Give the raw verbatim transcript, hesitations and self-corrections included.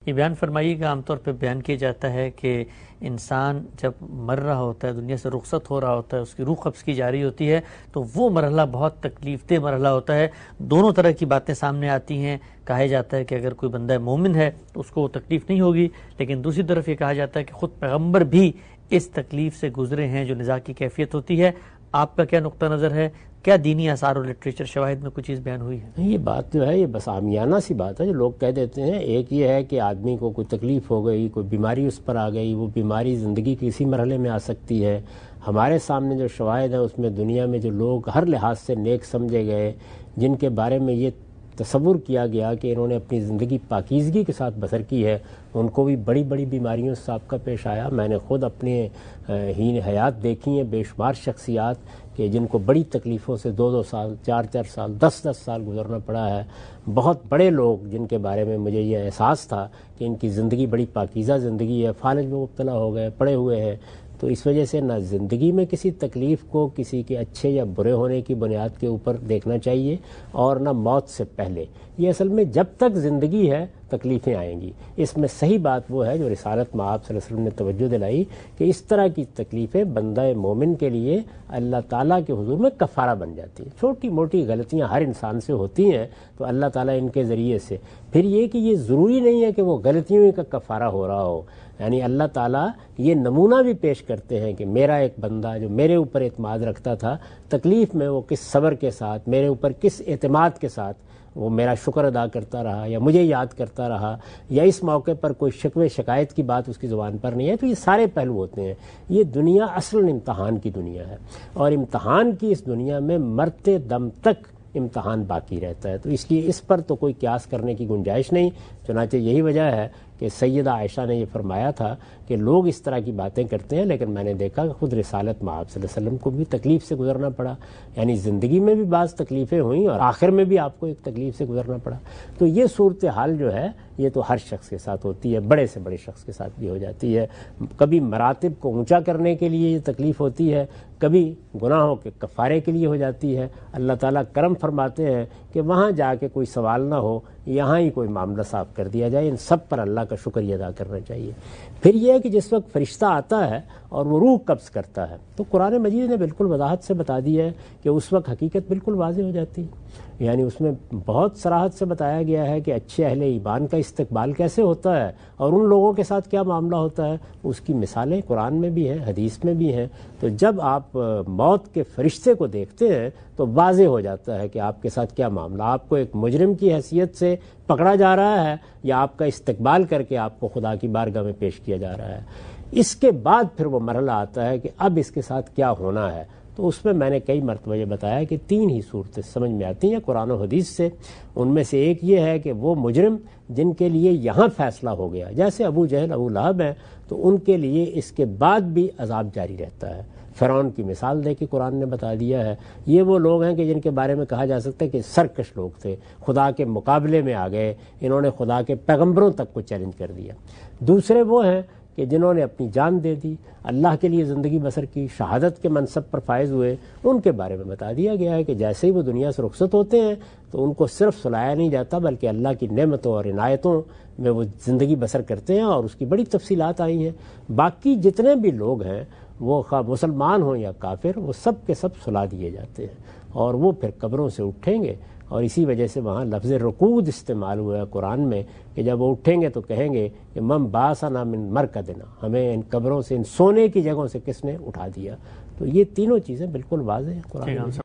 یہ بیان فرمائیے کہ عام طور پہ بیان کیا جاتا ہے کہ انسان جب مر رہا ہوتا ہے، دنیا سے رخصت ہو رہا ہوتا ہے، اس کی روح قبض کی جا رہی ہوتی ہے، تو وہ مرحلہ بہت تکلیف دہ مرحلہ ہوتا ہے. دونوں طرح کی باتیں سامنے آتی ہیں. کہا جاتا ہے کہ اگر کوئی بندہ مومن ہے تو اس کو وہ تکلیف نہیں ہوگی، لیکن دوسری طرف یہ کہا جاتا ہے کہ خود پیغمبر بھی اس تکلیف سے گزرے ہیں جو نزاع کی کیفیت ہوتی ہے. آپ کا کیا نقطہ نظر ہے؟ کیا دینی آثار اور لٹریچر شواہد میں کوئی چیز بیان ہوئی ہے؟ یہ بات جو ہے یہ بس عامیانہ سی بات ہے جو لوگ کہہ دیتے ہیں. ایک یہ ہے کہ آدمی کو کوئی تکلیف ہو گئی، کوئی بیماری اس پر آ گئی، وہ بیماری زندگی کے کسی مرحلے میں آ سکتی ہے. ہمارے سامنے جو شواہد ہیں اس میں دنیا میں جو لوگ ہر لحاظ سے نیک سمجھے گئے، جن کے بارے میں یہ تصور کیا گیا کہ انہوں نے اپنی زندگی پاکیزگی کے ساتھ بسر کی ہے، ان کو بھی بڑی بڑی بیماریوں سے سابقہ پیش آیا. میں نے خود اپنے ہی حیات دیکھی ہیں بے شمار شخصیات کہ جن کو بڑی تکلیفوں سے دو دو سال، چار چار سال، دس دس سال گزرنا پڑا ہے. بہت بڑے لوگ جن کے بارے میں مجھے یہ احساس تھا کہ ان کی زندگی بڑی پاکیزہ زندگی ہے، فالج میں مبتلا ہو گئے، پڑے ہوئے ہیں. تو اس وجہ سے نہ زندگی میں کسی تکلیف کو کسی کے اچھے یا برے ہونے کی بنیاد کے اوپر دیکھنا چاہیے، اور نہ موت سے پہلے. یہ اصل میں جب تک زندگی ہے تکلیفیں آئیں گی. اس میں صحیح بات وہ ہے جو رسالت میں آپ صلی اللہ علیہ وسلم نے توجہ دلائی کہ اس طرح کی تکلیفیں بندہ مومن کے لیے اللہ تعالیٰ کے حضور میں کفارہ بن جاتی ہیں. چھوٹی موٹی غلطیاں ہر انسان سے ہوتی ہیں تو اللہ تعالیٰ ان کے ذریعے سے، پھر یہ کہ یہ ضروری نہیں ہے کہ وہ غلطیوں کا کفارہ ہو رہا ہو. یعنی اللہ تعالیٰ یہ نمونہ بھی پیش کرتے ہیں کہ میرا ایک بندہ جو میرے اوپر اعتماد رکھتا تھا، تکلیف میں وہ کس صبر کے ساتھ، میرے اوپر کس اعتماد کے ساتھ وہ میرا شکر ادا کرتا رہا یا مجھے یاد کرتا رہا، یا اس موقع پر کوئی شکوے شکایت کی بات اس کی زبان پر نہیں ہے. تو یہ سارے پہلو ہوتے ہیں. یہ دنیا اصل امتحان کی دنیا ہے، اور امتحان کی اس دنیا میں مرتے دم تک امتحان باقی رہتا ہے. تو اس لیے اس پر تو کوئی قیاس کرنے کی گنجائش نہیں. چنانچہ یہی وجہ ہے کہ سیدہ عائشہ نے یہ فرمایا تھا کہ لوگ اس طرح کی باتیں کرتے ہیں، لیکن میں نے دیکھا کہ خود رسالت مآب صلی اللہ علیہ وسلم کو بھی تکلیف سے گزرنا پڑا. یعنی زندگی میں بھی بعض تکلیفیں ہوئیں اور آخر میں بھی آپ کو ایک تکلیف سے گزرنا پڑا. تو یہ صورتحال جو ہے یہ تو ہر شخص کے ساتھ ہوتی ہے، بڑے سے بڑے شخص کے ساتھ بھی ہو جاتی ہے. کبھی مراتب کو اونچا کرنے کے لیے یہ تکلیف ہوتی ہے، کبھی گناہوں کے کفارے کے لیے ہو جاتی ہے. اللہ تعالیٰ کرم فرماتے ہیں کہ وہاں جا کے کوئی سوال نہ ہو، یہاں ہی کوئی معاملہ صاف کر دیا جائے. ان سب پر اللہ کا شکریہ ادا کرنا چاہیے. پھر یہ ہے کہ جس وقت فرشتہ آتا ہے اور وہ روح قبض کرتا ہے تو قرآن مجید نے بالکل وضاحت سے بتا دیا ہے کہ اس وقت حقیقت بالکل واضح ہو جاتی ہے. یعنی اس میں بہت صراحت سے بتایا گیا ہے کہ اچھے اہل ایمان کا استقبال کیسے ہوتا ہے اور ان لوگوں کے ساتھ کیا معاملہ ہوتا ہے. اس کی مثالیں قرآن میں بھی ہیں، حدیث میں بھی ہیں. تو جب آپ موت کے فرشتے کو دیکھتے ہیں تو واضح ہو جاتا ہے کہ آپ کے ساتھ کیا معاملہ. آپ کو ایک مجرم کی حیثیت سے پکڑا جا رہا ہے یا آپ کا استقبال کر کے آپ کو خدا کی بارگاہ میں پیش کیا جا رہا ہے. اس کے بعد پھر وہ مرحلہ آتا ہے کہ اب اس کے ساتھ کیا ہونا ہے. تو اس میں میں نے کئی مرتبہ یہ بتایا کہ تین ہی صورتیں سمجھ میں آتی ہیں قرآن و حدیث سے. ان میں سے ایک یہ ہے کہ وہ مجرم جن کے لیے یہاں فیصلہ ہو گیا، جیسے ابو جہل، ابو لہب ہیں، تو ان کے لیے اس کے بعد بھی عذاب جاری رہتا ہے. فرعون کی مثال دے کے قرآن نے بتا دیا ہے. یہ وہ لوگ ہیں کہ جن کے بارے میں کہا جا سکتا ہے کہ سرکش لوگ تھے، خدا کے مقابلے میں آ گئے، انہوں نے خدا کے پیغمبروں تک کو چیلنج کر دیا. دوسرے وہ ہیں کہ جنہوں نے اپنی جان دے دی، اللہ کے لیے زندگی بسر کی، شہادت کے منصب پر فائز ہوئے. ان کے بارے میں بتا دیا گیا ہے کہ جیسے ہی وہ دنیا سے رخصت ہوتے ہیں تو ان کو صرف سلایا نہیں جاتا بلکہ اللہ کی نعمتوں اور عنایتوں میں وہ زندگی بسر کرتے ہیں، اور اس کی بڑی تفصیلات آئی ہیں. باقی جتنے بھی لوگ ہیں وہ خواہ مسلمان ہوں یا کافر، وہ سب کے سب سلا دیے جاتے ہیں اور وہ پھر قبروں سے اٹھیں گے. اور اسی وجہ سے وہاں لفظ رقود استعمال ہوا ہے قرآن میں کہ جب وہ اٹھیں گے تو کہیں گے کہ من باسنا من مرکدنا، ہمیں ان قبروں سے، ان سونے کی جگہوں سے کس نے اٹھا دیا. تو یہ تینوں چیزیں بالکل واضح ہیں قرآن میں.